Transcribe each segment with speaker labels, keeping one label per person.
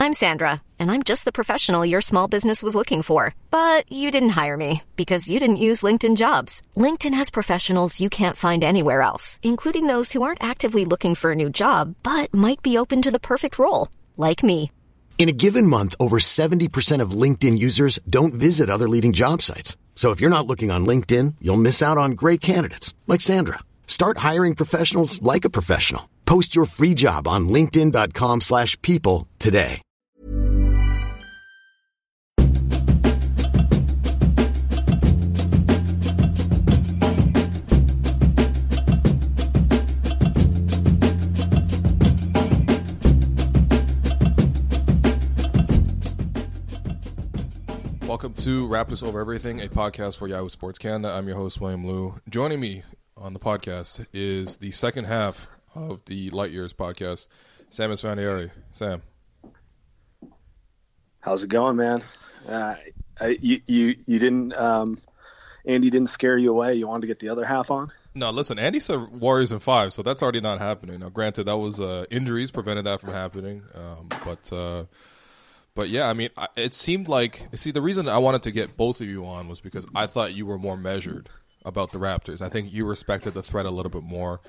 Speaker 1: I'm Sandra, and I'm just the professional your small business was looking for. But you didn't hire me because you didn't use LinkedIn Jobs. LinkedIn has professionals you can't find anywhere else, including those who aren't actively looking for a new job, but might be open to the perfect role, like me.
Speaker 2: In a given month, over 70% of LinkedIn users don't visit other leading job sites. So if you're not looking on LinkedIn, you'll miss out on great candidates like Sandra. Start hiring professionals like a professional. Post your free job on linkedin.com/people today.
Speaker 3: Welcome to Raptors Over Everything, a podcast for Yahoo Sports Canada. I'm your host, William Liu. Joining me on the podcast is the second half of the Light Years podcast, Sam Esfandiari. Sam.
Speaker 4: How's it going, man? You didn't, Andy didn't scare you away. You wanted to get the other half on?
Speaker 3: No, listen, Andy said Warriors in 5, so that's already not happening. Now, granted, that was injuries prevented that from happening, But yeah, I mean, it seemed like, see, the reason I wanted to get both of you on was because I thought you were more measured about the Raptors. I think you respected the threat a little bit more.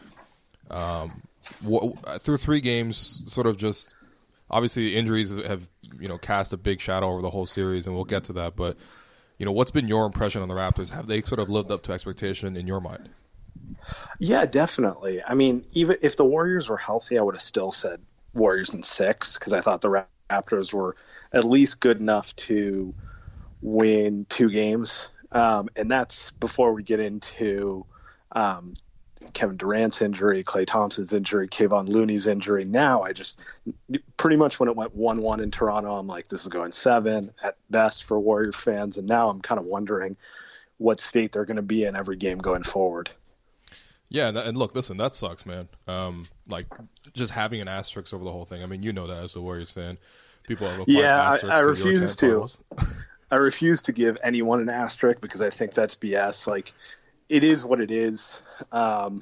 Speaker 3: Through 3 games, sort of just, obviously injuries have, cast a big shadow over the whole series, and we'll get to that. But, what's been your impression on the Raptors? Have they sort of lived up to expectation in your mind?
Speaker 4: Yeah, definitely. I mean, even if the Warriors were healthy, I would have still said Warriors in 6, because I thought the Raptors were at least good enough to win 2 games. And that's before we get into Kevin Durant's injury, Klay Thompson's injury, Kevon Looney's injury. Now I just pretty much when it went 1-1 in Toronto, I'm like, this is going 7 at best for Warrior fans. And now I'm kind of wondering what state they're going to be in every game going forward.
Speaker 3: Yeah, and look, listen, that sucks, man. Just having an asterisk over the whole thing. I mean, you know that as a Warriors fan. People have
Speaker 4: I refuse to. I refuse to give anyone an asterisk because I think that's BS. Like, it is what it is. From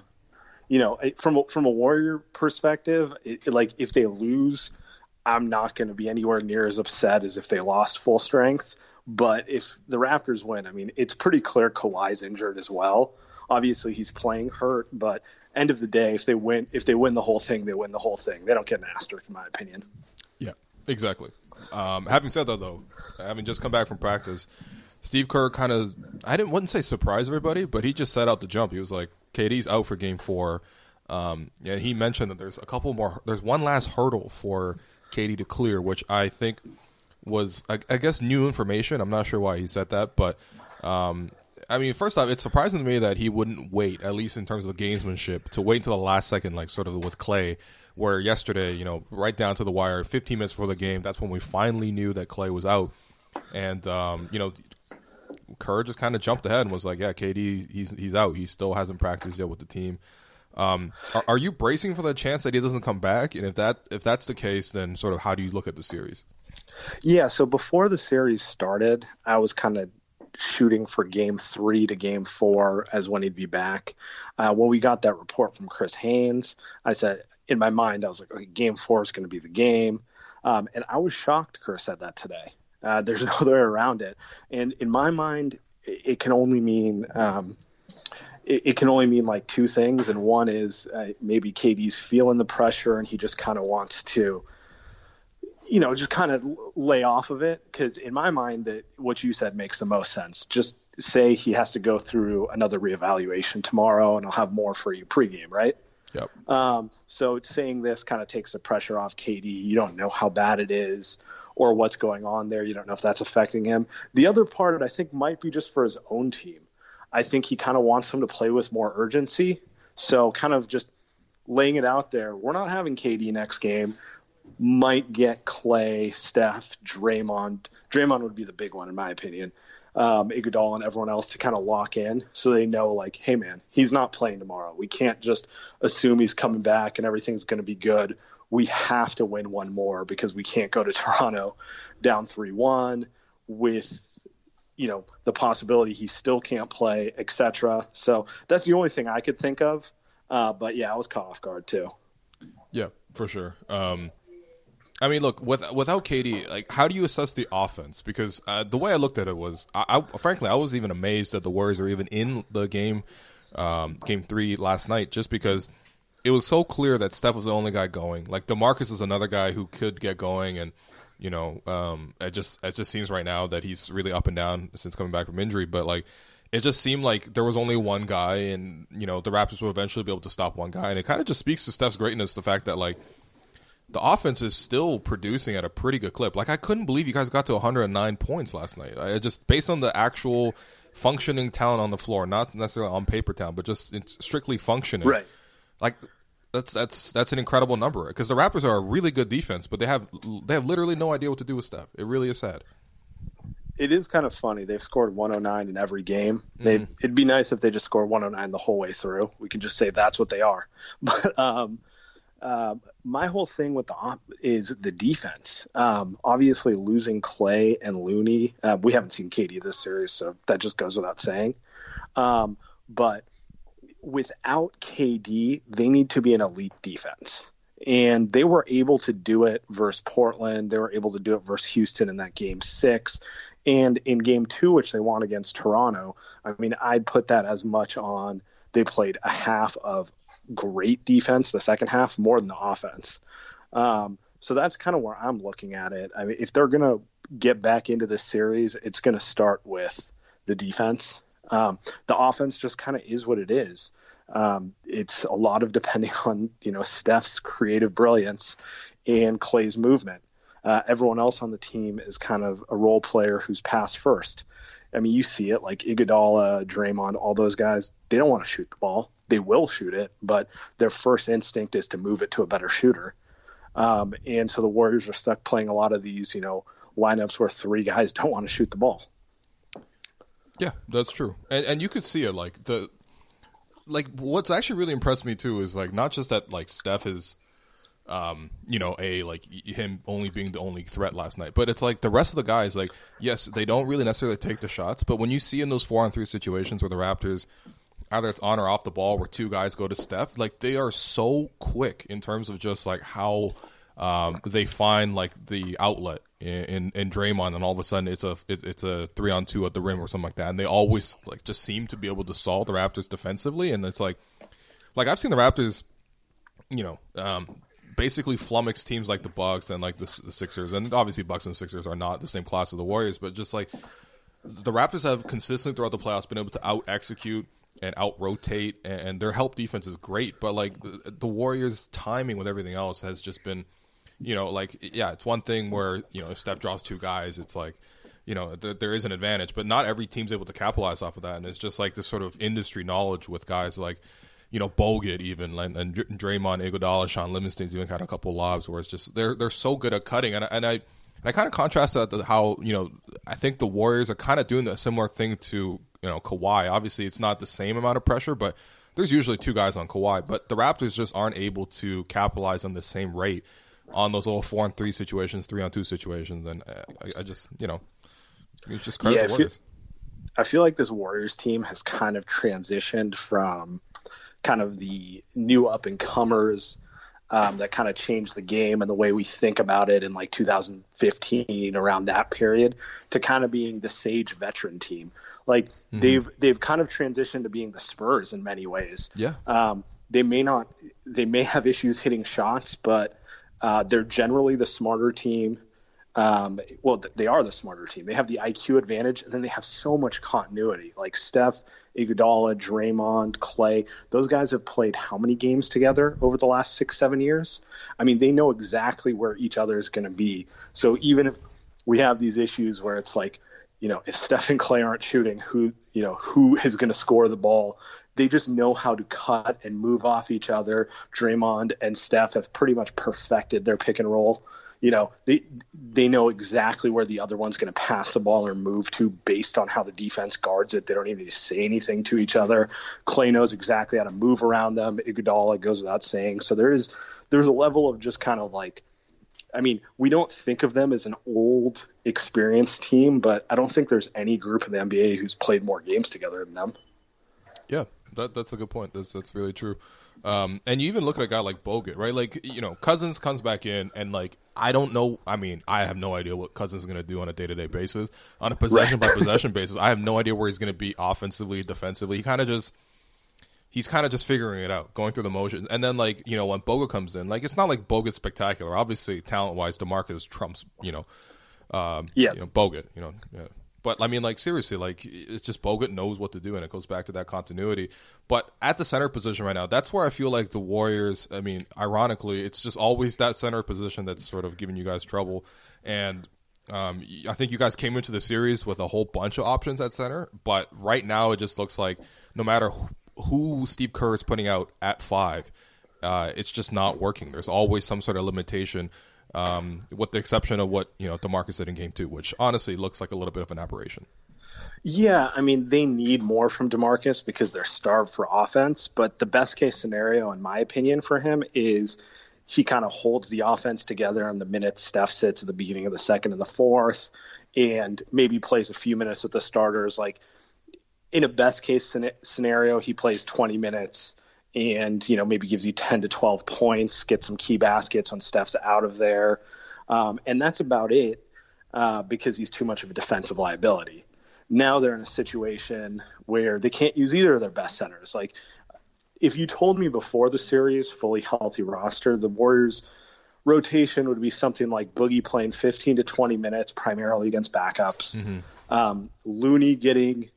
Speaker 4: a Warrior perspective, if they lose, I'm not going to be anywhere near as upset as if they lost full strength. But if the Raptors win, I mean, it's pretty clear Kawhi's injured as well. Obviously, he's playing hurt, but end of the day, if they win the whole thing, they win the whole thing. They don't get an asterisk, in my opinion.
Speaker 3: Yeah, exactly. Having said that, though, having just come back from practice, Steve Kerr kind of, wouldn't say surprise everybody, but he just set out the jump. He was like, KD's out for Game 4. He mentioned that there's one last hurdle for KD to clear, which I think was, I guess, new information. I'm not sure why he said that, but I mean, first off, it's surprising to me that he wouldn't wait, at least in terms of the gamesmanship, to wait until the last second, like sort of with Klay, where yesterday, right down to the wire, 15 minutes before the game, that's when we finally knew that Klay was out. And, Kerr just kind of jumped ahead and was like, yeah, KD, he's out. He still hasn't practiced yet with the team. Are you bracing for the chance that he doesn't come back? And if that's the case, then sort of how do you look at the series?
Speaker 4: Yeah, so before the series started, I was kind of shooting for Game 3 to Game 4 as when he'd be back. When we got that report from Chris Haynes, I said, in my mind, I was like, okay, Game 4 is going to be the game. And I was shocked Chris said that today. There's no other way around it. And in my mind, it can only mean like 2 things. And one is maybe KD's feeling the pressure and he just kind of wants to, just kind of lay off of it. Because in my mind, that what you said makes the most sense. Just say he has to go through another reevaluation tomorrow, and I'll have more for you pregame, right?
Speaker 3: Yep.
Speaker 4: So saying this kind of takes the pressure off KD. You don't know how bad it is or what's going on there. You don't know if that's affecting him. The other part, I think, might be just for his own team. I think he kind of wants them to play with more urgency. So kind of just laying it out there. We're not having KD next game. Might get Klay, Steph, Draymond. Draymond would be the big one, in my opinion. Iguodala and everyone else to kind of lock in so they know, like, hey, man, he's not playing tomorrow. We can't just assume he's coming back and everything's going to be good. We have to win one more because we can't go to Toronto down 3-1 with, the possibility he still can't play, etc. So that's the only thing I could think of. But, yeah, I was caught off guard too.
Speaker 3: Yeah, for sure. I mean, look, without KD, like, how do you assess the offense? Because the way I looked at it was, frankly, I was even amazed that the Warriors are even in the game 3 last night, just because it was so clear that Steph was the only guy going. Like, DeMarcus is another guy who could get going, and it just seems right now that he's really up and down since coming back from injury. But like, it just seemed like there was only one guy, and the Raptors will eventually be able to stop one guy, and it kind of just speaks to Steph's greatness, the fact that like, the offense is still producing at a pretty good clip. Like, I couldn't believe you guys got to 109 points last night. Just based on the actual functioning talent on the floor, not necessarily on paper talent, but just strictly functioning.
Speaker 4: Right.
Speaker 3: Like, that's an incredible number, because the Raptors are a really good defense, but they have literally no idea what to do with Steph. It really is sad.
Speaker 4: It is kind of funny. They've scored 109 in every game. It'd be nice if they just score 109 the whole way through. We can just say that's what they are. But my whole thing with is the defense. Obviously, losing Clay and Looney, we haven't seen KD this series, so that just goes without saying. But without KD, they need to be an elite defense. And they were able to do it versus Portland. They were able to do it versus Houston in that game 6. And in game 2, which they won against Toronto, I mean, I'd put that as much on they played a half of great defense, the second half, more than the offense. So that's kind of where I'm looking at it. I mean, if they're going to get back into this series, it's going to start with the defense. The offense just kind of is what it is. It's a lot of depending on, Steph's creative brilliance and Clay's movement. Everyone else on the team is kind of a role player who's pass first. I mean, you see it, like Iguodala, Draymond, all those guys, they don't want to shoot the ball. They will shoot it, but their first instinct is to move it to a better shooter. And so the Warriors are stuck playing a lot of these, lineups where 3 guys don't want to shoot the ball.
Speaker 3: Yeah, that's true. And you could see it, what's actually really impressed me too is like, not just that like Steph is, him only being the only threat last night, but it's like the rest of the guys, like, yes, they don't really necessarily take the shots, but when you see in those 4-on-3 situations where the Raptors, either it's on or off the ball, where 2 guys go to Steph, like, they are so quick in terms of just like how they find like the outlet in Draymond, and all of a sudden it's a 3-on-2 at the rim or something like that, and they always like just seem to be able to solve the Raptors defensively. And it's like I've seen the Raptors, basically flummox teams like the Bucks and like the Sixers, and obviously Bucks and Sixers are not the same class as the Warriors, but just like the Raptors have consistently throughout the playoffs been able to out execute and out rotate, and their help defense is great, but like the Warriors' timing with everything else has just been, it's one thing where if Steph draws 2 guys, it's like there is an advantage, but not every team's able to capitalize off of that, and it's just like this sort of industry knowledge with guys like Bogut even, and Draymond, Iguodala, Sean Livingston's even had a couple lobs where it's just they're so good at cutting, and I kind of contrast that to how I think the Warriors are kind of doing a similar thing to Kawhi. Obviously, it's not the same amount of pressure, but there's usually 2 guys on Kawhi. But the Raptors just aren't able to capitalize on the same rate on those little 4-on-3 situations, 3-on-2 situations, and I just it's just credit the Warriors.
Speaker 4: I feel like this Warriors team has kind of transitioned from kind of the new up-and-comers that kind of changed the game and the way we think about it in like 2015, around that period, to kind of being the sage veteran team. Like they've kind of transitioned to being the Spurs in many ways.
Speaker 3: Yeah.
Speaker 4: They may have issues hitting shots, but they're generally the smarter team. They are the smarter team. They have the IQ advantage, and then they have so much continuity. Like Steph, Iguodala, Draymond, Clay, those guys have played how many games together over the last 6-7 years? I mean, they know exactly where each other is going to be. So even if we have these issues where it's like, if Steph and Clay aren't shooting, who is going to score the ball? They just know how to cut and move off each other. Draymond and Steph have pretty much perfected their pick and roll. They know exactly where the other one's going to pass the ball or move to based on how the defense guards it. They don't even need to say anything to each other. Clay knows exactly how to move around them. Iguodala goes without saying. So there's a level of just kind of like, I mean, we don't think of them as an old, experienced team, but I don't think there's any group in the NBA who's played more games together than them.
Speaker 3: Yeah, that's a good point. That's really true. And you even look at a guy like Bogut, right? Like, you know, Cousins comes back in, and like, I don't know. I mean, I have no idea what Cousins is going to do on a day-to-day basis, on a possession-by-possession basis. I have no idea where he's going to be offensively, defensively. He's kind of just figuring it out, going through the motions. And then, like, you know, when Bogut comes in, like, it's not like Bogut's spectacular. Obviously, talent-wise, DeMarcus trumps, Bogut, yeah. But, I mean, like, seriously, like, it's just Bogut knows what to do, and it goes back to that continuity. But at the center position right now, that's where I feel like the Warriors, I mean, ironically, it's just always that center position that's sort of giving you guys trouble. And I think you guys came into the series with a whole bunch of options at center. But right now, it just looks like no matter who Steve Kerr is putting out at 5, it's just not working. There's always some sort of limitation. With the exception of what, you know, DeMarcus did in Game 2, which honestly looks like a little bit of an aberration.
Speaker 4: Yeah, I mean, they need more from DeMarcus because they're starved for offense. But the best case scenario, in my opinion, for him is he kind of holds the offense together in the minutes Steph sits at the beginning of the second and the fourth, and maybe plays a few minutes with the starters. Like, in a best case scenario, he plays 20 minutes and, you know, maybe gives you 10 to 12 points, gets some key baskets when Steph's out of there. And that's about it because he's too much of a defensive liability. Now they're in a situation where they can't use either of their best centers. Like, if you told me before the series, fully healthy roster, the Warriors' rotation would be something like Boogie playing 15 to 20 minutes, primarily against backups. Mm-hmm. Looney getting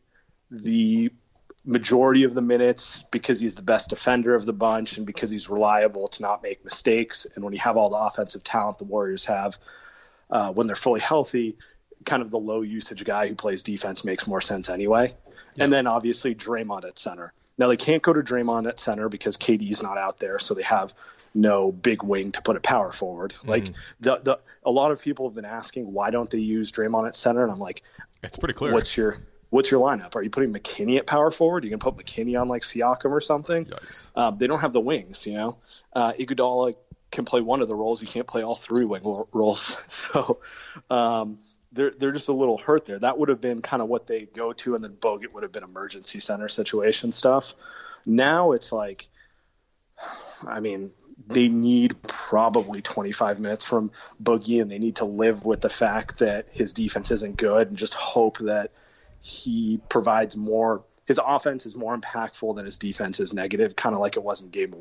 Speaker 4: the majority of the minutes because he's the best defender of the bunch and because he's reliable to not make mistakes. And when you have all the offensive talent the Warriors have, when they're fully healthy, kind of the low usage guy who plays defense makes more sense anyway. Yeah. And then obviously Draymond at center. Now they can't go to Draymond at center because KD's not out there, so they have no big wing to put at power forward. Mm-hmm. Like a lot of people have been asking, why don't they use Draymond at center? And I'm like,
Speaker 3: it's pretty clear.
Speaker 4: What's your lineup? Are you putting McKinney at power forward? You can put McKinney on like Siakam or something. They don't have the wings, you know. Iguodala can play one of the roles. You can't play all 3 wing roles. So they're just a little hurt there. That would have been kind of what they go to, and then Bogut would have been emergency center situation stuff. Now it's like, I mean, they need probably 25 minutes from Boogie, and they need to live with the fact that his defense isn't good and just hope that he provides more. His offense is more impactful than his defense is negative, kind of like it was in Game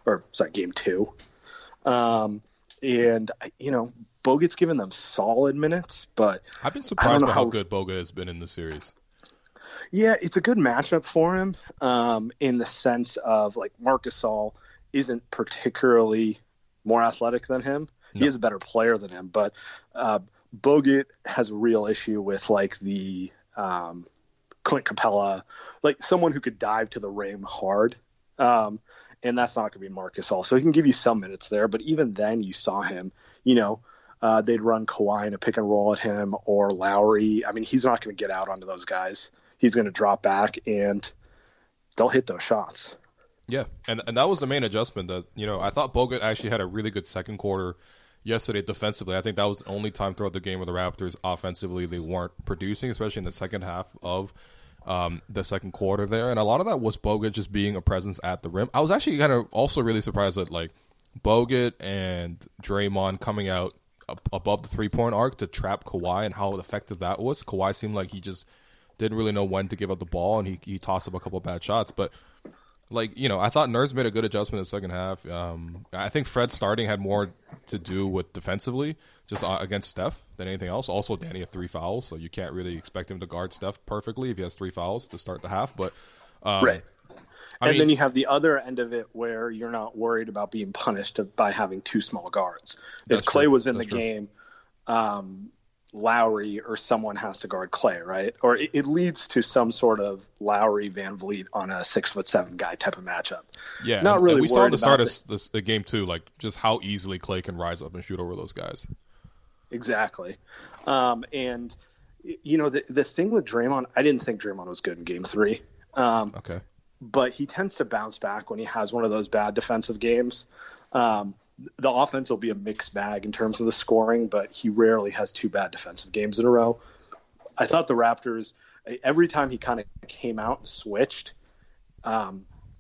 Speaker 4: 2. And, you know, Bogut's given them solid minutes, but
Speaker 3: I've been surprised by how good Bogut has been in the series.
Speaker 4: Yeah, it's a good matchup for him in the sense of, like, Marc Gasol isn't particularly more athletic than him. No. He is a better player than him, but Bogut has a real issue with, like, the Clint Capella, like someone who could dive to the rim hard. And that's not going to be Marc Gasol. So he can give you some minutes there, but even then you saw him, you know, they'd run Kawhi in a pick and roll at him or Lowry. I mean, he's not going to get out onto those guys. He's going to drop back and they'll hit those shots.
Speaker 3: Yeah, and that was the main adjustment that, you know, I thought Bogut actually had a really good second quarter yesterday defensively. I think that was the only time throughout the game where the Raptors offensively they weren't producing, especially in the second half of the second quarter there. And a lot of that was Bogut just being a presence at the rim. I was actually kind of also really surprised that, like, Bogut and Draymond coming out above the three-point arc to trap Kawhi and how effective that was. Kawhi seemed like he just didn't really know when to give up the ball, and he tossed up a couple of bad shots. But, like, you know, I thought Nurse made a good adjustment in the second half. I think Fred starting had more to do with defensively, just against Steph, than anything else. Also, Danny had 3 fouls, so you can't really expect him to guard Steph perfectly if he has 3 fouls to start the half. But
Speaker 4: right. And then you have the other end of it where you're not worried about being punished by having 2 small guards. If Clay was in the game, Lowry or someone has to guard Clay, right? Or it leads to some sort of Lowry Van Vliet on a 6'7" guy type of matchup.
Speaker 3: Yeah,
Speaker 4: not really.
Speaker 3: And we saw at the start of this game too, like just how easily Clay can rise up and shoot over those guys.
Speaker 4: Exactly, and you know the thing with Draymond, I didn't think Draymond was good in Game 3.
Speaker 3: Okay,
Speaker 4: but he tends to bounce back when he has one of those bad defensive games. The offense will be a mixed bag in terms of the scoring, but he rarely has 2 bad defensive games in a row. I thought the Raptors, every time he kind of came out and switched,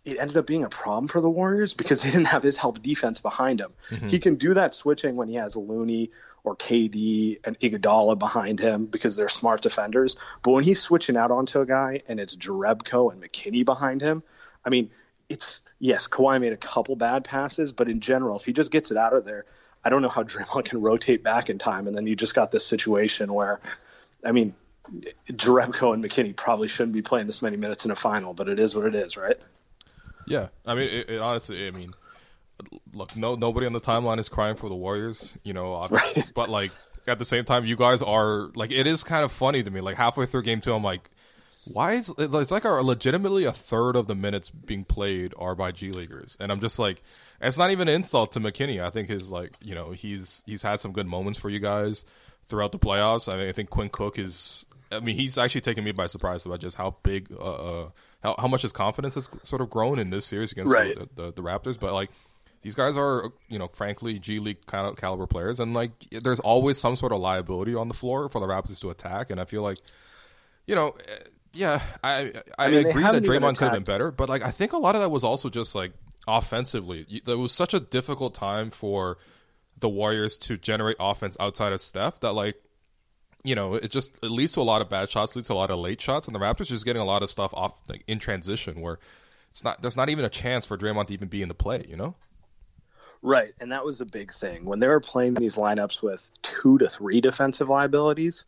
Speaker 4: it ended up being a problem for the Warriors because they didn't have his help defense behind him. Mm-hmm. He can do that switching when he has Looney or KD and Iguodala behind him because they're smart defenders. But when he's switching out onto a guy and it's Jerebko and McKinney behind him, I mean, yes, Kawhi made a couple bad passes, but in general, if he just gets it out of there, I don't know how Draymond can rotate back in time. And then you just got this situation where, I mean, Jerebko and McKinney probably shouldn't be playing this many minutes in a final, but it is what it is, right?
Speaker 3: Yeah, I mean, it honestly, I mean, look, nobody on the timeline is crying for the Warriors, you know, obviously, right. But like at the same time, you guys are like, it is kind of funny to me. Like halfway through game 2, I'm like, why is it's like legitimately a third of the minutes being played are by G Leaguers, and I'm just like, it's not even an insult to McKinney. I think his like, you know, he's had some good moments for you guys throughout the playoffs. I mean, I think Quinn Cook is. I mean, he's actually taken me by surprise about just how big, how much his confidence has sort of grown in this series against the Raptors. But like, these guys are, you know, frankly, G League kind of caliber players, and like, there's always some sort of liability on the floor for the Raptors to attack. And I feel like, you know, yeah, I mean, agree that Draymond could have been better, but like, I think a lot of that was also just like offensively. There was such a difficult time for the Warriors to generate offense outside of Steph that like, you know, it leads to a lot of bad shots, leads to a lot of late shots, and the Raptors just getting a lot of stuff off like, in transition where there's not even a chance for Draymond to even be in the play, you know?
Speaker 4: Right, and that was a big thing. When they were playing these lineups with 2 to 3 defensive liabilities,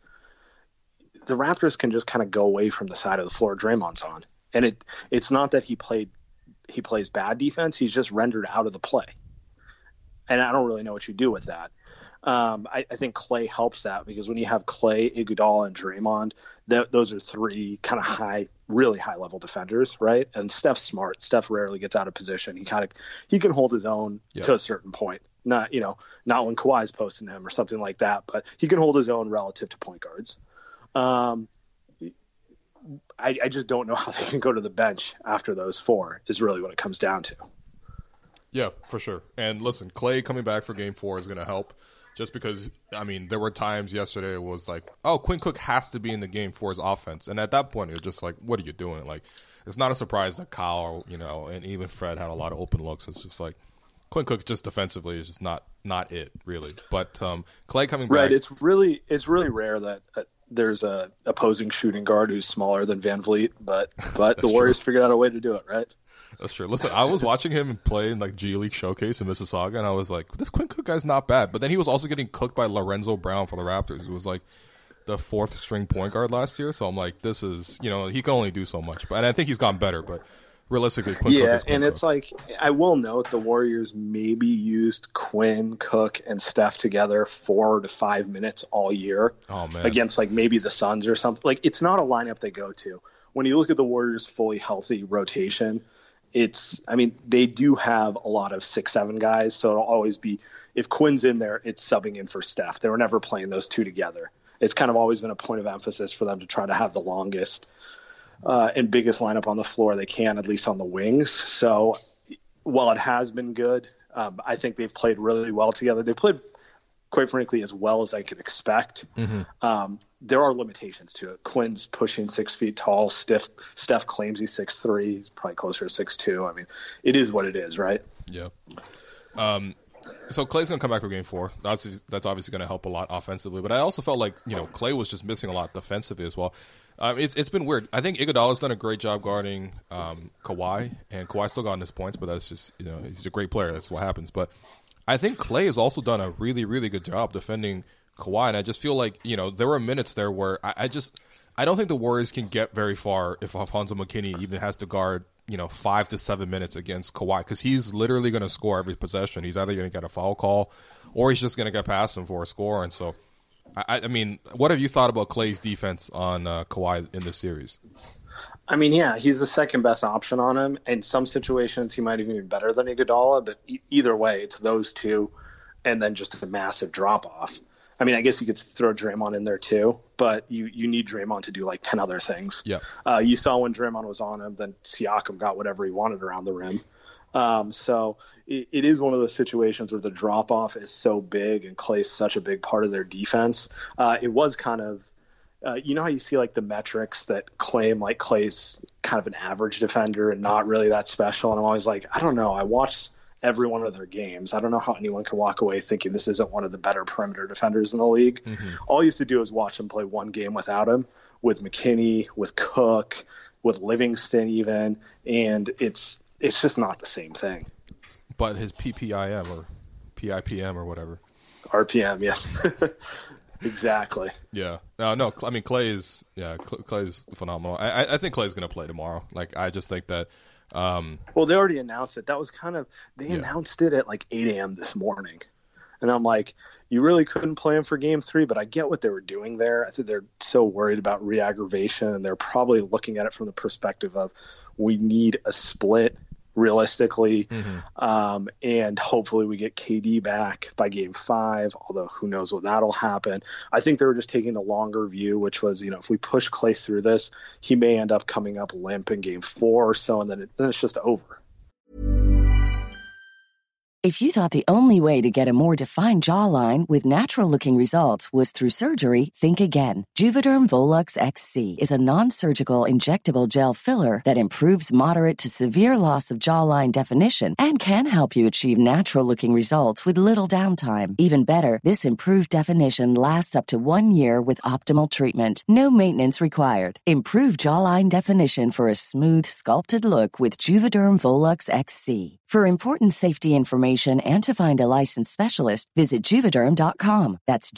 Speaker 4: the Raptors can just kind of go away from the side of the floor Draymond's on. And it's not that he plays bad defense, he's just rendered out of the play. And I don't really know what you do with that. I think Clay helps that because when you have Clay, Iguodala, and Draymond, those are 3 kind of really high level defenders, right? And Steph's smart. Steph rarely gets out of position. He can hold his own to a certain point. Not when Kawhi's posting him or something like that, but he can hold his own relative to point guards. I just don't know how they can go to the bench after those 4 is really what it comes down to.
Speaker 3: Yeah, for sure. And listen, Clay coming back for game 4 is going to help. Just because, I mean, there were times yesterday it was like, oh, Quinn Cook has to be in the game for his offense. And at that point, it was just like, what are you doing? Like, it's not a surprise that Kyle, you know, and even Fred had a lot of open looks. It's just like, Quinn Cook just defensively is just not it, really. But Clay coming back.
Speaker 4: Right, it's really rare that there's a opposing shooting guard who's smaller than Van Vliet, but the Warriors figured out a way to do it, right?
Speaker 3: That's true. Listen, I was watching him play in like G League Showcase in Mississauga, and I was like, this Quinn Cook guy's not bad. But then he was also getting cooked by Lorenzo Brown for the Raptors, who was like the 4th string point guard last year. So I'm like, this is, you know, he can only do so much. And I think he's gotten better, but realistically, Quinn Cook is Quinn
Speaker 4: and
Speaker 3: Cook.
Speaker 4: It's like, I will note the Warriors maybe used Quinn, Cook, and Steph together 4 to 5 minutes all year.
Speaker 3: Oh, man.
Speaker 4: Against like maybe the Suns or something. Like, it's not a lineup they go to. When you look at the Warriors' fully healthy rotation, they do have a lot of 6'7" guys, so it'll always be, if Quinn's in there, it's subbing in for Steph. They were never playing those 2 together. It's kind of always been a point of emphasis for them to try to have the longest and biggest lineup on the floor they can, at least on the wings. So while it has been good, I think they've played really well together. They played, quite frankly, as well as I could expect. Mm-hmm. There are limitations to it. Quinn's pushing 6 feet tall. Steph claims he's 6'3". He's probably closer to 6'2". I mean, it is what it is, right?
Speaker 3: Yeah. So Clay's going to come back for game 4. That's obviously going to help a lot offensively. But I also felt like, you know, Clay was just missing a lot defensively as well. It's been weird. I think Iguodala's done a great job guarding Kawhi, and Kawhi's still gotten his points, but that's just, you know, he's a great player. That's what happens. But I think Clay has also done a really, really good job defending Kawhi, and I just feel like, you know, there were minutes there where I don't think the Warriors can get very far if Alfonso McKinney even has to guard, you know, 5 to 7 minutes against Kawhi, because he's literally going to score every possession. He's either going to get a foul call or he's just going to get past him for a score. And so, I mean, what have you thought about Clay's defense on Kawhi in this series?
Speaker 4: I mean, yeah, he's the second best option on him. In some situations, he might even be better than Iguodala, but either way, it's those 2 and then just a massive drop-off. I mean, I guess you could throw Draymond in there too, but you need Draymond to do like 10 other things.
Speaker 3: Yeah.
Speaker 4: You saw when Draymond was on him, then Siakam got whatever he wanted around the rim. So it is one of those situations where the drop-off is so big and Clay's such a big part of their defense. It was kind of, you know how you see like the metrics that claim like Clay's kind of an average defender and not really that special. And I'm always like, I don't know. I watched every one of their games. I don't know how anyone can walk away thinking this isn't one of the better perimeter defenders in the league. All you have to do is watch him play one game without him, with McKinney, with Cook, with Livingston even, and it's just not the same thing.
Speaker 3: But his PPIM or PIPM or whatever.
Speaker 4: RPM, yes. Exactly.
Speaker 3: Yeah. No, I mean, Clay's phenomenal. I think Clay's going to play tomorrow. Like, I just think that
Speaker 4: well, they already announced it. That was announced it at like 8 a.m. this morning. And I'm like, you really couldn't play him for game 3, but I get what they were doing there. I think they're so worried about re-aggravation, and they're probably looking at it from the perspective of we need a split realistically, and hopefully we get KD back by game 5, although who knows what that'll happen. I think they were just taking the longer view, which was, if we push Clay through this, he may end up coming up limp in game 4 or so, and then it's just over.
Speaker 5: If you thought the only way to get a more defined jawline with natural-looking results was through surgery, think again. Juvederm Volux XC is a non-surgical injectable gel filler that improves moderate to severe loss of jawline definition and can help you achieve natural-looking results with little downtime. Even better, this improved definition lasts up to 1 year with optimal treatment. No maintenance required. Improve jawline definition for a smooth, sculpted look with Juvederm Volux XC. For important safety information and to find a licensed specialist, visit Juvederm.com. That's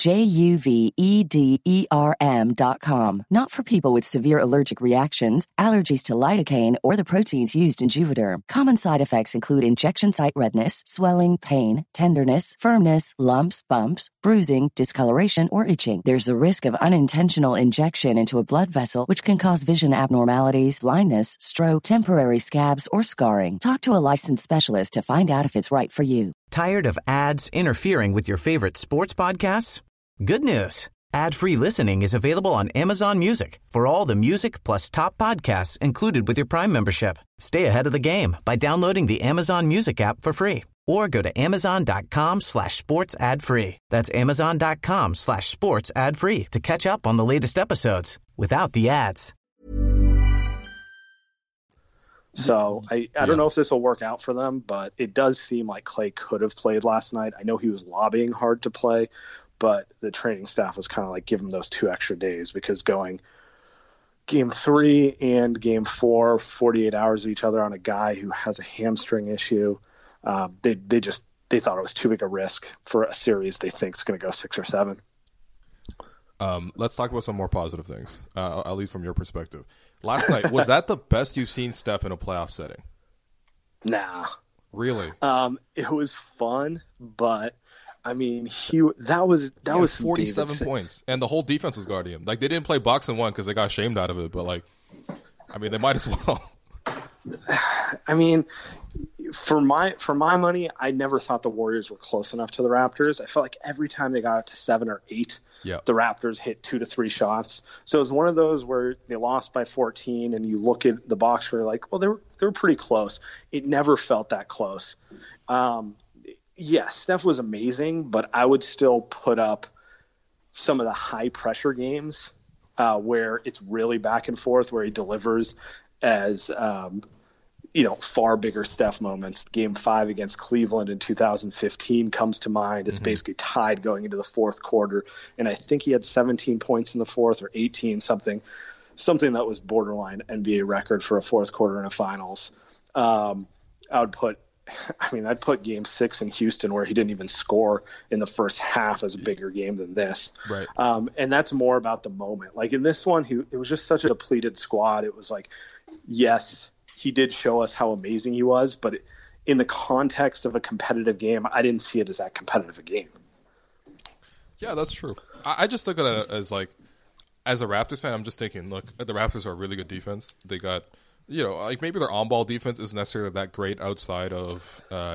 Speaker 5: JUVEDERM.com. Not for people with severe allergic reactions, allergies to lidocaine, or the proteins used in Juvederm. Common side effects include injection site redness, swelling, pain, tenderness, firmness, lumps, bumps, bruising, discoloration, or itching. There's a risk of unintentional injection into a blood vessel, which can cause vision abnormalities, blindness, stroke, temporary scabs, or scarring. Talk to a licensed specialist to find out if it's right for you.
Speaker 6: Tired of ads interfering with your favorite sports podcasts? Good news. Ad-free listening is available on Amazon Music for all the music plus top podcasts included with your Prime membership. Stay ahead of the game by downloading the Amazon Music app for free or go to amazon.com/sports ad free. That's amazon.com/sports ad free to catch up on the latest episodes without the ads.
Speaker 4: So I don't know if this will work out for them, but it does seem like Clay could have played last night. I know he was lobbying hard to play, but the training staff was kind of like, give him those 2 extra days, because going game 3 and game 4, 48 hours of each other on a guy who has a hamstring issue, they thought it was too big a risk for a series they think is going to go 6 or 7.
Speaker 3: Let's talk about some more positive things, at least from your perspective. Last night, was that the best you've seen Steph in a playoff setting?
Speaker 4: Nah.
Speaker 3: Really?
Speaker 4: It was fun, but I mean, that was
Speaker 3: 47 points, and the whole defense was guarding him. Like, they didn't play box and one because they got shamed out of it, but like, I mean, they might as well.
Speaker 4: I mean, for my money, I never thought the Warriors were close enough to the Raptors. I felt like every time they got it to 7 or 8, the Raptors hit 2 to 3 shots. So it was one of those where they lost by 14, and you look at the box score, like, well, they were pretty close. It never felt that close. Yes, Steph was amazing, but I would still put up some of the high pressure games where it's really back and forth, where he delivers as far bigger Steph moments. Game 5 against Cleveland in 2015 comes to mind. It's basically tied going into the fourth quarter, and I think he had 17 points in the fourth, or 18, something that was borderline NBA record for a fourth quarter in a finals. I'd put Game 6 in Houston, where he didn't even score in the first half, as a bigger game than this.
Speaker 3: Right.
Speaker 4: And that's more about the moment. Like in this one, it was just such a depleted squad. It was like, yes, he did show us how amazing he was, but in the context of a competitive game, I didn't see it as that competitive a game.
Speaker 3: Yeah, that's true. I just look at it as like, as a Raptors fan, I'm just thinking, look, the Raptors are a really good defense. They got, like maybe their on-ball defense isn't necessarily that great outside of,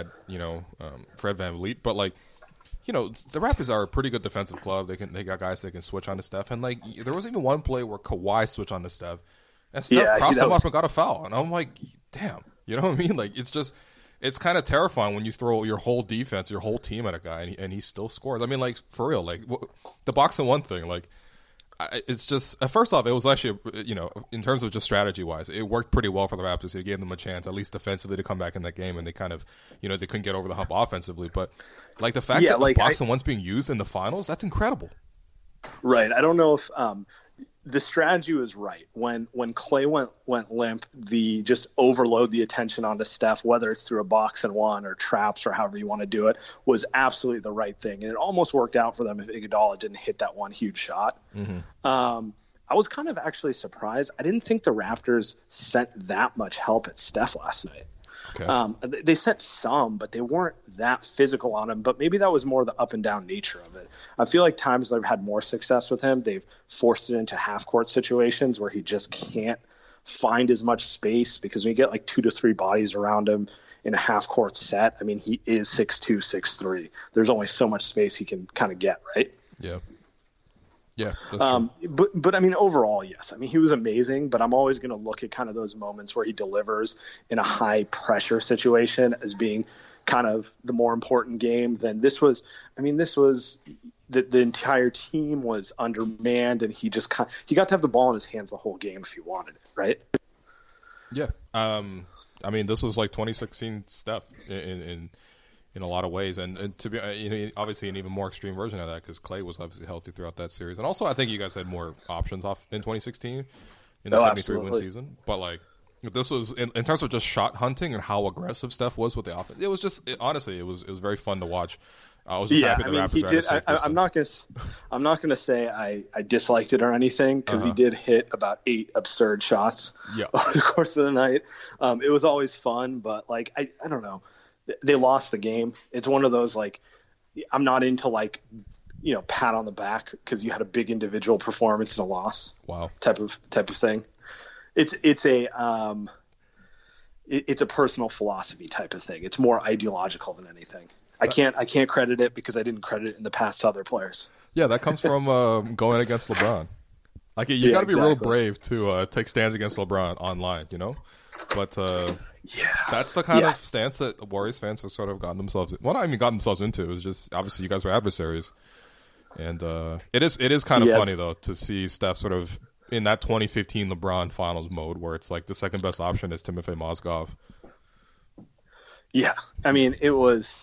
Speaker 3: Fred VanVleet, but like, the Raptors are a pretty good defensive club. They got guys that can switch on to Steph, and like there was even one play where Kawhi switched on to Steph, and Steph crossed him up and got a foul, and I'm like, damn, you know what I mean? Like it's kind of terrifying when you throw your whole defense, your whole team at a guy, and he still scores. I mean, like for real, like the box and one thing, like it's just first off, it was actually, in terms of just strategy wise, it worked pretty well for the Raptors. It gave them a chance, at least defensively, to come back in that game, and they kind of, they couldn't get over the hump offensively. But like the fact that the box and one's being used in the finals, that's incredible.
Speaker 4: Right. I don't know if the strategy was right. When Clay went limp, the just overload the attention onto Steph, whether it's through a box and one or traps or however you want to do it, was absolutely the right thing. And it almost worked out for them if Iguodala didn't hit that one huge shot. Mm-hmm. I was kind of actually surprised. I didn't think the Raptors sent that much help at Steph last night. Okay. They sent some, but they weren't that physical on him. But maybe that was more the up and down nature of it. I feel like times they've had more success with him, they've forced it into half court situations where he just can't find as much space, because when you get like 2 to 3 bodies around him in a half court set, I mean, he is 6'2", 6'3". There's only so much space he can kind of get, right?
Speaker 3: Yeah. Yeah, that's true.
Speaker 4: But I mean, overall, yes. I mean, he was amazing, but I'm always going to look at kind of those moments where he delivers in a high pressure situation as being kind of the more important game than this was. I mean, this was the entire team was undermanned, and he got to have the ball in his hands the whole game if he wanted it, right?
Speaker 3: Yeah. I mean, this was like 2016 Steph in a lot of ways, and to be obviously an even more extreme version of that, because Clay was obviously healthy throughout that series, and also I think you guys had more options off in 2016 in the 73-win season. But like, this was in terms of just shot hunting and how aggressive Steph was with the offense. It was just honestly, it was very fun to watch. I was just happy the Raptors were at a safe distance.
Speaker 4: I'm not gonna say I disliked it or anything, because he did hit about 8 absurd shots over the course of the night. It was always fun, but like I don't know. They lost the game. It's one of those, like, I'm not into, like, pat on the back because you had a big individual performance and a loss.
Speaker 3: Wow.
Speaker 4: Type of thing. It's a personal philosophy type of thing. It's more ideological than anything. I can't credit it because I didn't credit it in the past to other players.
Speaker 3: Yeah, that comes from going against LeBron. Like, you got to be real brave to take stands against LeBron online, But that's the kind of stance that Warriors fans have sort of gotten themselves into. It was just, obviously you guys were adversaries, and it is kind of funny though to see Steph sort of in that 2015 LeBron Finals mode, where it's like the second best option is Timofey Mozgov.
Speaker 4: Yeah, I mean, it was.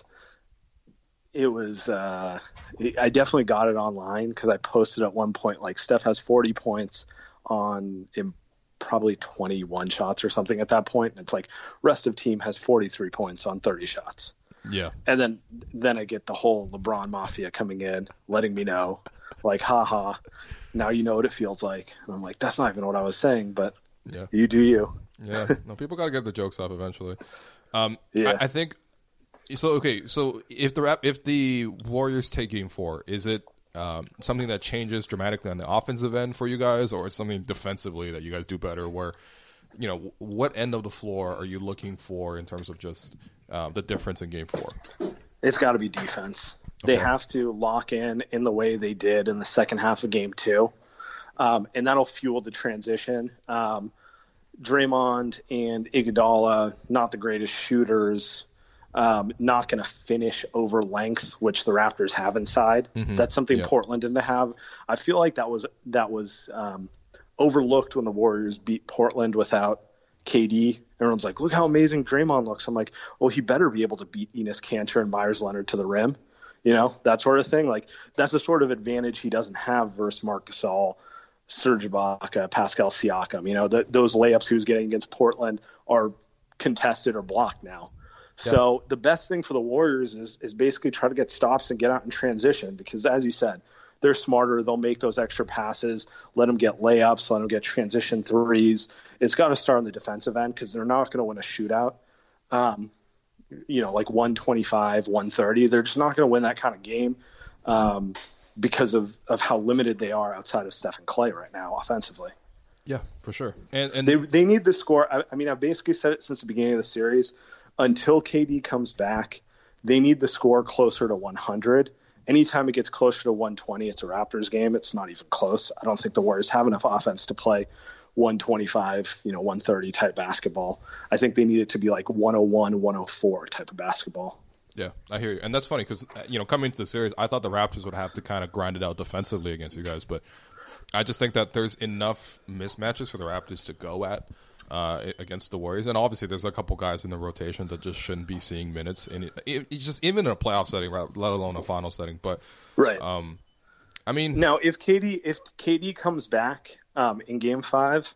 Speaker 4: I definitely got it online because I posted at one point, like, Steph has 40 points on probably 21 shots or something at that point, and it's like rest of team has 43 points on 30 shots.
Speaker 3: Yeah.
Speaker 4: And then I get the whole LeBron mafia coming in, letting me know, like, haha, now you know what it feels like. And I'm like, that's not even what I was saying, but you do you.
Speaker 3: Yeah. No, people got to get the jokes up eventually. I think so. Okay, so if the Warriors take Game 4, is it something that changes dramatically on the offensive end for you guys, or it's something defensively that you guys do better? Where, what end of the floor are you looking for in terms of just the difference in Game 4?
Speaker 4: It's got to be defense. Okay. They have to lock in the way they did in the second half of Game 2, and that'll fuel the transition. Draymond and Iguodala, not the greatest shooters. Not going to finish over length, which the Raptors have inside. Mm-hmm. That's something Portland didn't have. I feel like that was overlooked when the Warriors beat Portland without KD. Everyone's like, look how amazing Draymond looks. I'm like, well, he better be able to beat Enes Kanter and Myers Leonard to the rim. That sort of thing. Like, that's the sort of advantage he doesn't have versus Marc Gasol, Serge Ibaka, Pascal Siakam. Those layups he was getting against Portland are contested or blocked now. So the best thing for the Warriors is basically try to get stops and get out in transition, because, as you said, they're smarter. They'll make those extra passes, let them get layups, let them get transition threes. It's got to start on the defensive end, because they're not going to win a shootout, like 125, 130. They're just not going to win that kind of game because of how limited they are outside of Steph and Clay right now offensively.
Speaker 3: Yeah, for sure. And
Speaker 4: they need the score. I mean, I've basically said it since the beginning of the series. Until KD comes back, they need the score closer to 100. Anytime it gets closer to 120, it's a Raptors game. It's not even close. I don't think the Warriors have enough offense to play 125, 130 type basketball. I think they need it to be like 101, 104 type of basketball.
Speaker 3: Yeah, I hear you. And that's funny because, coming into the series, I thought the Raptors would have to kind of grind it out defensively against you guys. But I just think that there's enough mismatches for the Raptors to go at against the Warriors, and obviously there's a couple guys in the rotation that just shouldn't be seeing minutes, and it's just even in a playoff setting, let alone a final setting. But
Speaker 4: right,
Speaker 3: I mean,
Speaker 4: now if KD comes back in Game 5,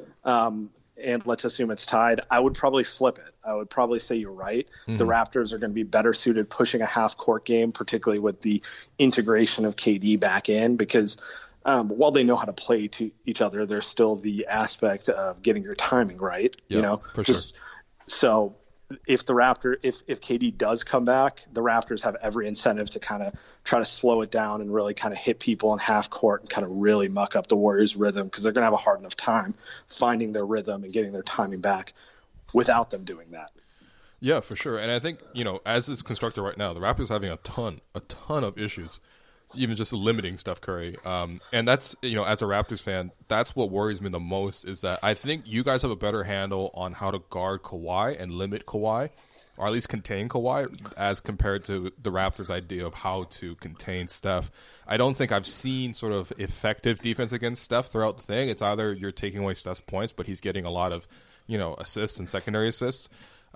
Speaker 4: and let's assume it's tied, I would probably flip it. I would probably say you're right. Mm-hmm. The Raptors are going to be better suited pushing a half-court game, particularly with the integration of KD back in, because while they know how to play to each other, there's still the aspect of getting your timing right.
Speaker 3: Yeah, for sure.
Speaker 4: So if KD does come back, the Raptors have every incentive to kind of try to slow it down and really kind of hit people in half court and kind of really muck up the Warriors' rhythm, because they're going to have a hard enough time finding their rhythm and getting their timing back without them doing that.
Speaker 3: Yeah, for sure. And I think, as it's constructed right now, the Raptors having a ton of issues, even just limiting Steph Curry. And that's, as a Raptors fan, that's what worries me the most, is that I think you guys have a better handle on how to guard Kawhi and limit Kawhi, or at least contain Kawhi, as compared to the Raptors' idea of how to contain Steph. I don't think I've seen sort of effective defense against Steph throughout the thing. It's either you're taking away Steph's points, but he's getting a lot of, assists and secondary assists.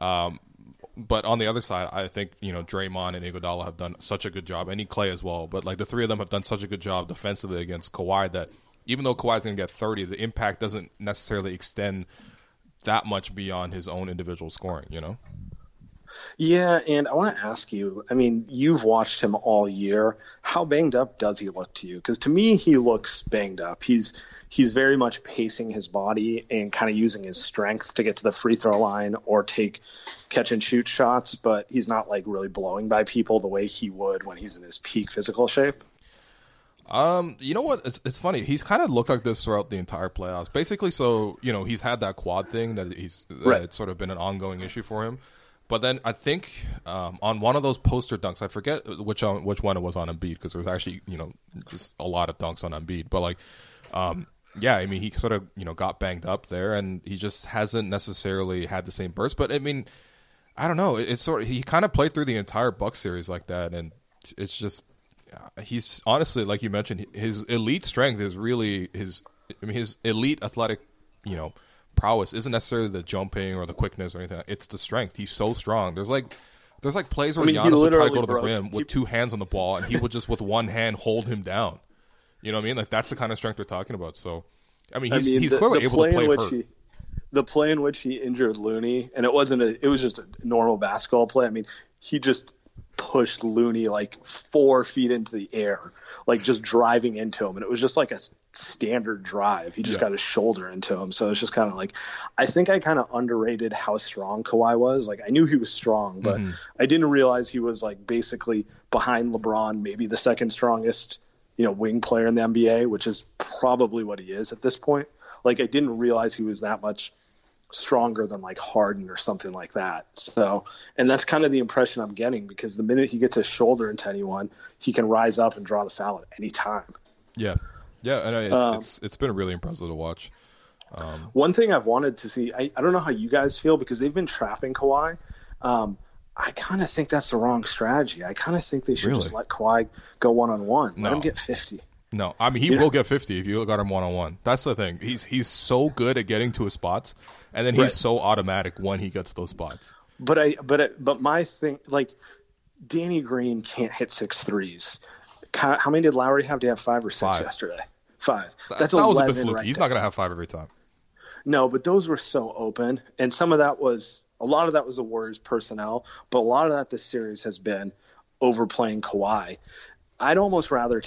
Speaker 3: But on the other side, I think, Draymond and Iguodala have done such a good job, and Clay as well. But, the three of them have done such a good job defensively against Kawhi that even though Kawhi's going to get 30, the impact doesn't necessarily extend that much beyond his own individual scoring,
Speaker 4: Yeah, and I want to ask you, you've watched him all year. How banged up does he look to you? Because to me, he looks banged up. He's very much pacing his body and kind of using his strength to get to the free throw line or take catch and shoot shots, but he's not really blowing by people the way he would when he's in his peak physical shape.
Speaker 3: You know what? It's funny. He's kind of looked like this throughout the entire playoffs. Basically, so, he's had that quad thing that it's sort of been an ongoing issue for him. But then I think on one of those poster dunks, I forget which one it was on Embiid, because there was actually, just a lot of dunks on Embiid. But he sort of, got banged up there, and he just hasn't necessarily had the same burst. But I don't know. It's sort of, he kind of played through the entire Bucks series like that, and it's just he's honestly, like you mentioned, his elite strength is really his elite athletic, prowess isn't necessarily the jumping or the quickness or anything. It's the strength. He's so strong. There's plays where Giannis would try to go to the rim with two hands on the ball, and he would just with one hand hold him down. You know what I mean? That's the kind of strength we're talking about. So, he's clearly able to play hurt.
Speaker 4: The play in which he injured Looney, and it was just a normal basketball play. He just pushed Looney 4 feet into the air, just driving into him, and it was just a standard drive. He just got his shoulder into him, so it's just kind of I think I kind of underrated how strong Kawhi was. I knew he was strong, but I didn't realize he was basically behind LeBron, maybe the second strongest wing player in the NBA, which is probably what he is at this point. I didn't realize he was that much stronger than Harden or something like that. So, and that's kind of the impression I'm getting, because the minute he gets his shoulder into anyone, he can rise up and draw the foul at any time.
Speaker 3: Yeah, and it's been really impressive to watch.
Speaker 4: One thing I've wanted to see, I don't know how you guys feel, because they've been trapping Kawhi. I kind of think that's the wrong strategy. I kind of think they should just let Kawhi go one-on-one. Let him get 50.
Speaker 3: No, he will get 50 if you got him one-on-one. That's the thing. He's so good at getting to his spots, and then he's so automatic when he gets those spots.
Speaker 4: But my thing, Danny Green can't hit 6 threes. How many did Lowry have? Did he have 5 or 6 yesterday? 5. That
Speaker 3: was a bit fluky. He's not going to have 5 every time.
Speaker 4: No, but those were so open, and a lot of that was the Warriors personnel, but a lot of that this series has been overplaying Kawhi. I'd almost rather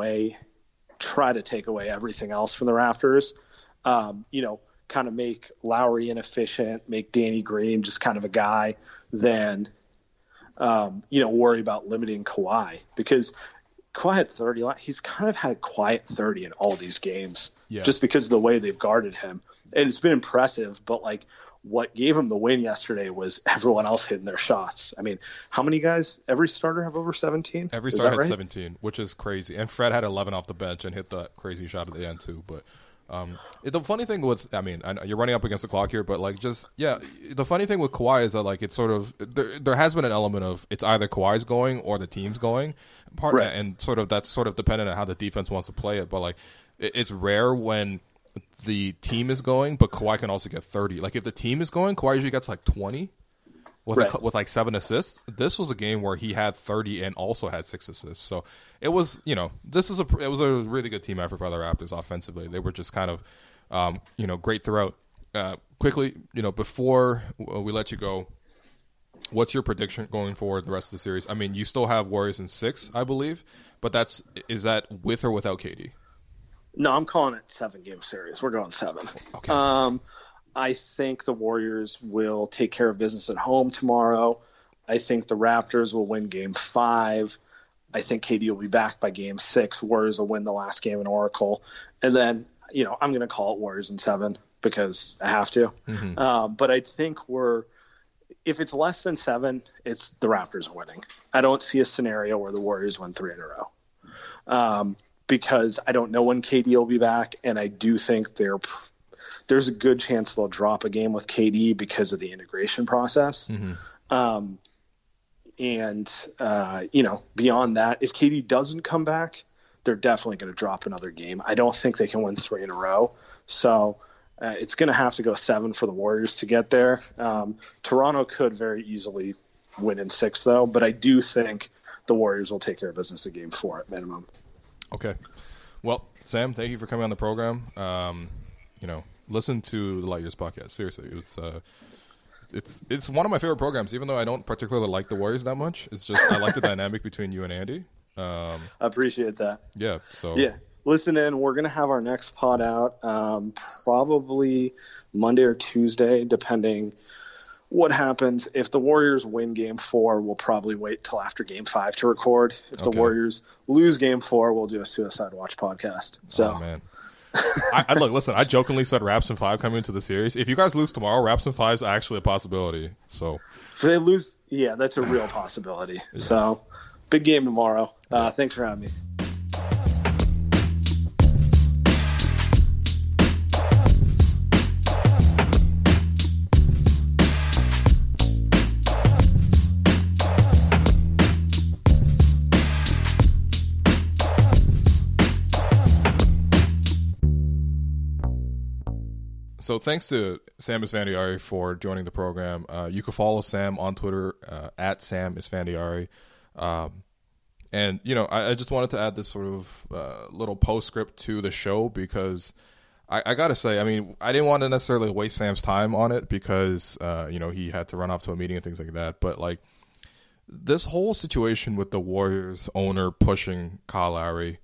Speaker 4: try to take away everything else from the Raptors, kind of make Lowry inefficient, make Danny Green just kind of a guy, than, worry about limiting Kawhi, because Kawhi had 30. He's kind of had a quiet 30 in all these games, just because of the way they've guarded him. And it's been impressive, but what gave him the win yesterday was everyone else hitting their shots. How many guys? Every starter have over 17?
Speaker 3: Every starter had 17, which is crazy. And Fred had 11 off the bench and hit that crazy shot at the end too. But the funny thing with, you're running up against the clock here, but the funny thing with Kawhi is that it's sort of there has been an element of it's either Kawhi's going or the team's going, and that's sort of dependent on how the defense wants to play it. But it's rare when the team is going, but Kawhi can also get 30. Like, if the team is going, Kawhi usually gets like 20 with like 7 assists. This was a game where he had 30 and also had 6 assists. So it was, it was a really good team effort by the Raptors offensively. They were just kind of, great throughout. Quickly, before we let you go, what's your prediction going forward the rest of the series? I mean, you still have Warriors in 6, I believe, but is that with or without KD?
Speaker 4: No, I'm calling it 7-game series. We're going 7.
Speaker 3: Okay.
Speaker 4: I think the Warriors will take care of business at home tomorrow. I think the Raptors will win Game 5. I think KD will be back by Game 6. Warriors will win the last game in Oracle. And then, I'm going to call it Warriors in 7 because I have to.
Speaker 3: Mm-hmm.
Speaker 4: But I think if it's less than 7, it's the Raptors are winning. I don't see a scenario where the Warriors win 3 in a row. Because I don't know when KD will be back, and I do think there's a good chance they'll drop a game with KD because of the integration process.
Speaker 3: Mm-hmm.
Speaker 4: Beyond that, if KD doesn't come back, they're definitely going to drop another game. I don't think they can win 3 in a row. So it's going to have to go 7 for the Warriors to get there. Toronto could very easily win in 6, though, but I do think the Warriors will take care of business at Game 4 at minimum.
Speaker 3: Okay. Well, Sam, thank you for coming on the program. Listen to the Light Years podcast. Seriously, it's one of my favorite programs, even though I don't particularly like the Warriors that much. It's just I like the dynamic between you and Andy.
Speaker 4: I appreciate that.
Speaker 3: Yeah. So
Speaker 4: yeah, listen in. We're gonna have our next pod out probably Monday or Tuesday, depending what happens. If the Warriors win Game 4, we'll probably wait till after Game 5 to record. If the Warriors lose Game 4, we'll do a Suicide Watch podcast. So,
Speaker 3: oh, man. Listen, I jokingly said Raps in 5 coming into the series. If you guys lose tomorrow, Raps in 5 is actually a possibility. So
Speaker 4: if they lose, yeah, that's a real possibility. Yeah. So big game tomorrow. Thanks for having me.
Speaker 3: So thanks to Sam Esfandiari for joining the program. You can follow Sam on Twitter at Sam Esfandiari. And, I just wanted to add this sort of little postscript to the show because I got to say, I mean, I didn't want to necessarily waste Sam's time on it because, he had to run off to a meeting and things like that. But, this whole situation with the Warriors owner pushing Kyle Lowry,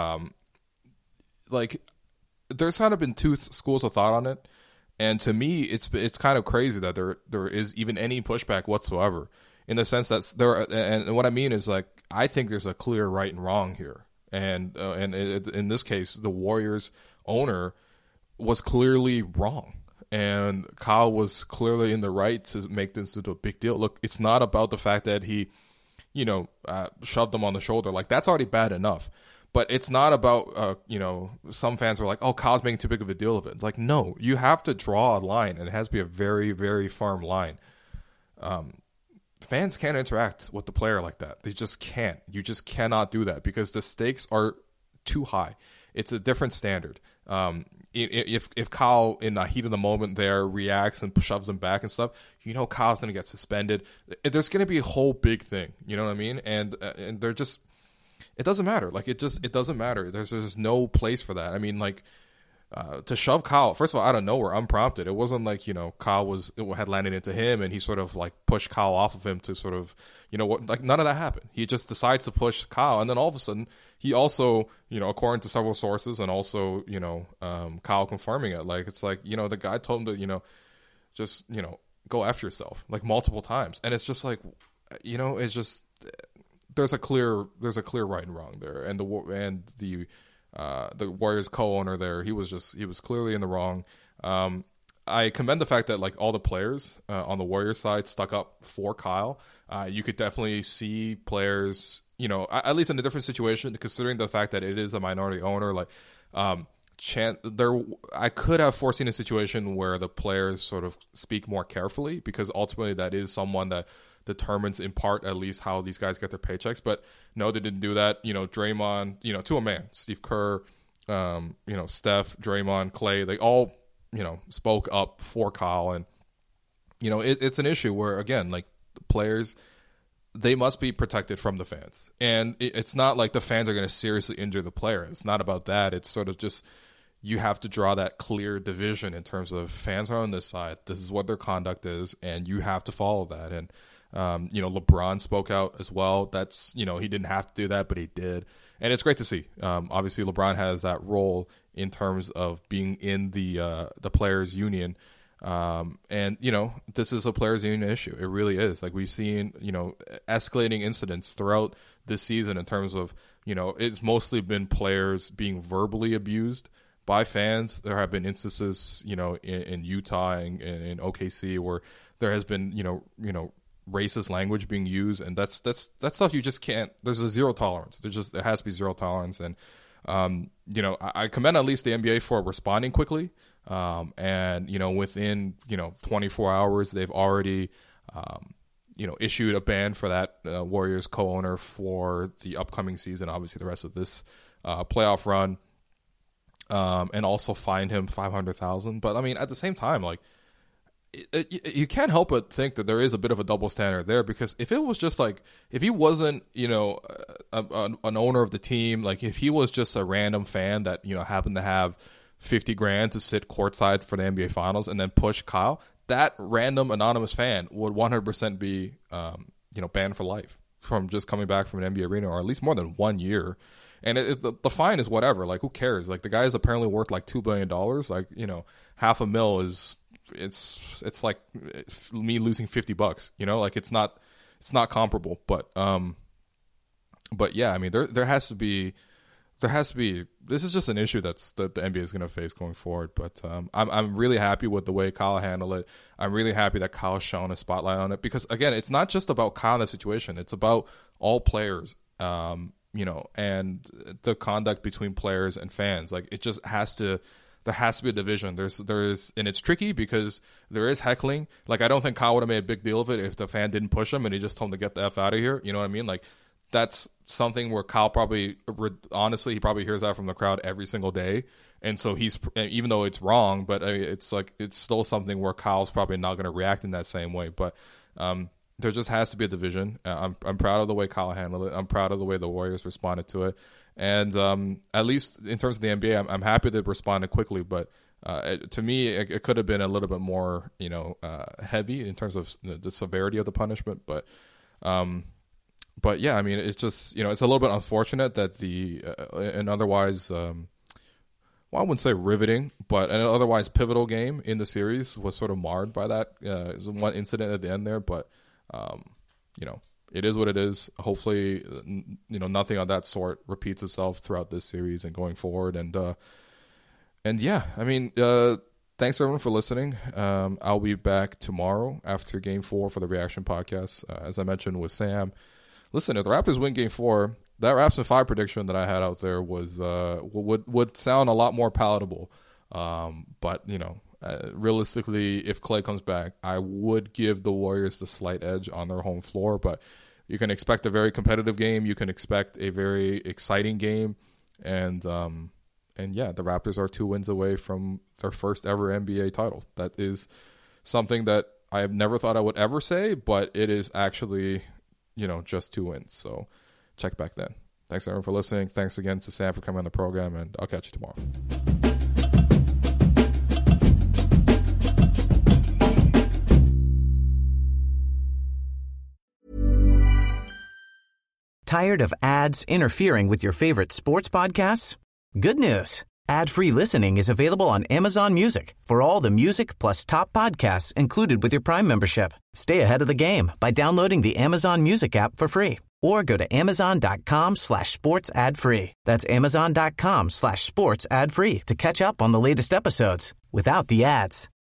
Speaker 3: there's kind of been 2 schools of thought on it, and to me, it's kind of crazy that there is even any pushback whatsoever. In the sense that and what I mean is I think there's a clear right and wrong here, and in this case, the Warriors owner was clearly wrong, and Kyle was clearly in the right to make this into a big deal. Look, it's not about the fact that he, shoved him on the shoulder. That's already bad enough. But it's not about, some fans were like, oh, Kyle's making too big of a deal of it. No, you have to draw a line, and it has to be a very, very firm line. Fans can't interact with the player like that. They just can't. You just cannot do that because the stakes are too high. It's a different standard. If Kyle, in the heat of the moment there, reacts and shoves him back and stuff, Kyle's going to get suspended. There's going to be a whole big thing. You know what I mean? And they're just... It doesn't matter. It doesn't matter. There's no place for that. I mean, to shove Kyle, first of all, out of nowhere, unprompted. It wasn't Kyle had landed into him and he sort of pushed Kyle off of him to sort of, none of that happened. He just decides to push Kyle, and then all of a sudden he also, according to several sources and also, Kyle confirming it, the guy told him to, just, go F yourself, multiple times. And it's just it's just... There's a clear right and wrong there, and the Warriors co-owner there, he was clearly in the wrong. I commend the fact that all the players on the Warriors side stuck up for Kyle. You could definitely see players, at least in a different situation, considering the fact that it is a minority owner. I could have foreseen a situation where the players sort of speak more carefully because ultimately that is someone that determines in part at least how these guys get their paychecks. But no, they didn't do that. Draymond, to a man, Steve Kerr, Steph, Draymond, Klay, they all, spoke up for Kyle. And, it's an issue where, again, like the players, they must be protected from the fans. And it's not like the fans are going to seriously injure the player. It's not about that. It's sort of just you have to draw that clear division in terms of fans are on this side. This is what their conduct is, and you have to follow that. And, LeBron spoke out as well. That's, he didn't have to do that, but he did. And it's great to see. Obviously, LeBron has that role in terms of being in the players' union. And this is a players' union issue. It really is. Like we've seen, escalating incidents throughout this season in terms of, it's mostly been players being verbally abused by fans. There have been instances, in Utah and in OKC where there has been, racist language being used, and that's stuff you just can't. There's a zero tolerance. There has to be zero tolerance, and I commend at least the NBA for responding quickly. And within 24 hours, they've already issued a ban for that Warriors co-owner for the upcoming season. Obviously, the rest of this playoff run, and also fined him $500,000. But I mean, at the same time, like. You can't help but think that there is a bit of a double standard there, because if it was just like, if he wasn't, an owner of the team, like if he was just a random fan that, happened to have $50,000 to sit courtside for the NBA Finals and then push Kyle, that random anonymous fan would 100% be, banned for life from just coming back from an NBA arena, or at least more than 1 year. And the fine is whatever. Like, who cares? Like, the guy is apparently worth like $2 billion. Like, $500,000 is. It's like me losing $50, like it's not comparable, but yeah, I mean there has to be, this is just an issue that the NBA is going to face going forward. But I'm really happy with the way Kyle handled it. I'm really happy that Kyle shone a spotlight on it, because again, it's not just about Kyle in that situation. It's about all players, and the conduct between players and fans. Like it just has to. There has to be a division. There's, and it's tricky because there is heckling. Like, I don't think Kyle would have made a big deal of it if the fan didn't push him and he just told him to get the F out of here. You know what I mean? Like, that's something where Kyle honestly, he probably hears that from the crowd every single day. And so even though it's wrong, but it's like, it's still something where Kyle's probably not going to react in that same way. But there just has to be a division. I'm proud of the way Kyle handled it. I'm proud of the way the Warriors responded to it. And at least in terms of the NBA, I'm happy they responded quickly. But to me, it could have been a little bit more, heavy in terms of the severity of the punishment. But yeah, I mean, it's just, it's a little bit unfortunate that an otherwise, I wouldn't say riveting, but an otherwise pivotal game in the series was sort of marred by that one incident at the end there. But it is what it is. Hopefully, nothing of that sort repeats itself throughout this series and going forward. And yeah, I mean, thanks everyone for listening. I'll be back tomorrow after Game 4 for the Reaction Podcast. As I mentioned with Sam, listen, if the Raptors win Game 4, that Raps in 5 prediction that I had out there was would sound a lot more palatable. But realistically, if Klay comes back, I would give the Warriors the slight edge on their home floor. But you can expect a very competitive game. You can expect a very exciting game. And yeah, the Raptors are 2 wins away from their first ever NBA title. That is something that I have never thought I would ever say, but it is actually, just 2 wins. So check back then. Thanks everyone for listening. Thanks again to Sam for coming on the program, and I'll catch you tomorrow.
Speaker 6: Tired of ads interfering with your favorite sports podcasts? Good news. Ad-free listening is available on Amazon Music for all the music plus top podcasts included with your Prime membership. Stay ahead of the game by downloading the Amazon Music app for free or go to amazon.com/sports ad free. That's amazon.com/sports ad free to catch up on the latest episodes without the ads.